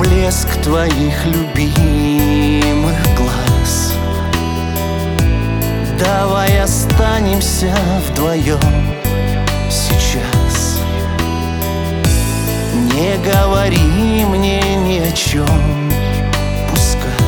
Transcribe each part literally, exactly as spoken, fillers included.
блеск твоих любимых глаз. Давай останемся вдвоем сейчас. Не говори мне ни о чем, пускай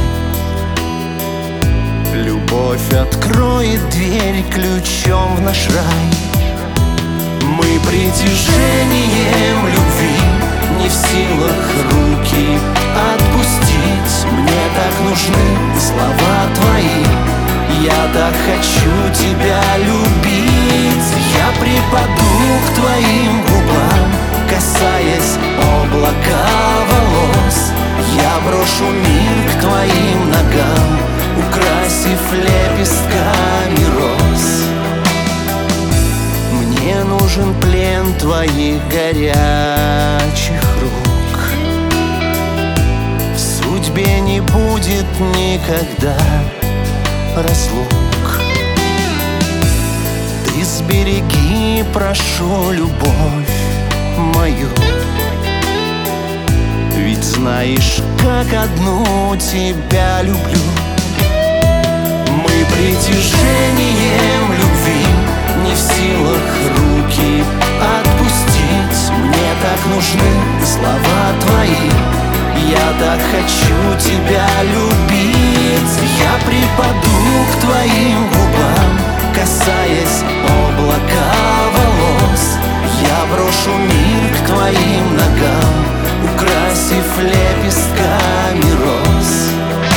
любовь откроет дверь ключом в наш рай. Мы притяжением любви не в силах руки отпустить. Мне так нужны слова твои, я так хочу тебя любить. Я припаду к твоим губам, касаясь облака волос. Я брошу мир к твоим ногам, украсив лепестками роз. Мне нужен плен твоих горячих рук. В судьбе не будет никогда разлук. Ты сбереги, прошу, любовь мою, ведь знаешь, как одну тебя люблю. Мы притяжением любви не в силах руки отпустить. Мне так нужны слова твои, я так хочу тебя любить. Я припаду к твоим губам, касаясь облака волос. Я брошу мир к твоим ногам, украсив лепестками роз.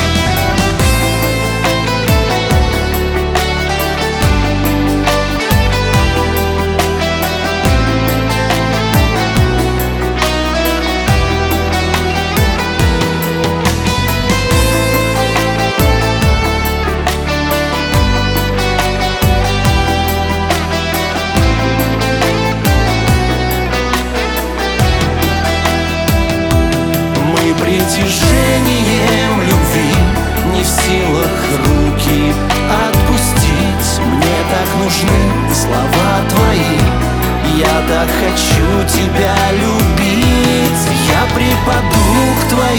Притяжением любви не в силах руки отпустить. Мне так нужны слова твои, я так хочу тебя любить. Я припаду к твоим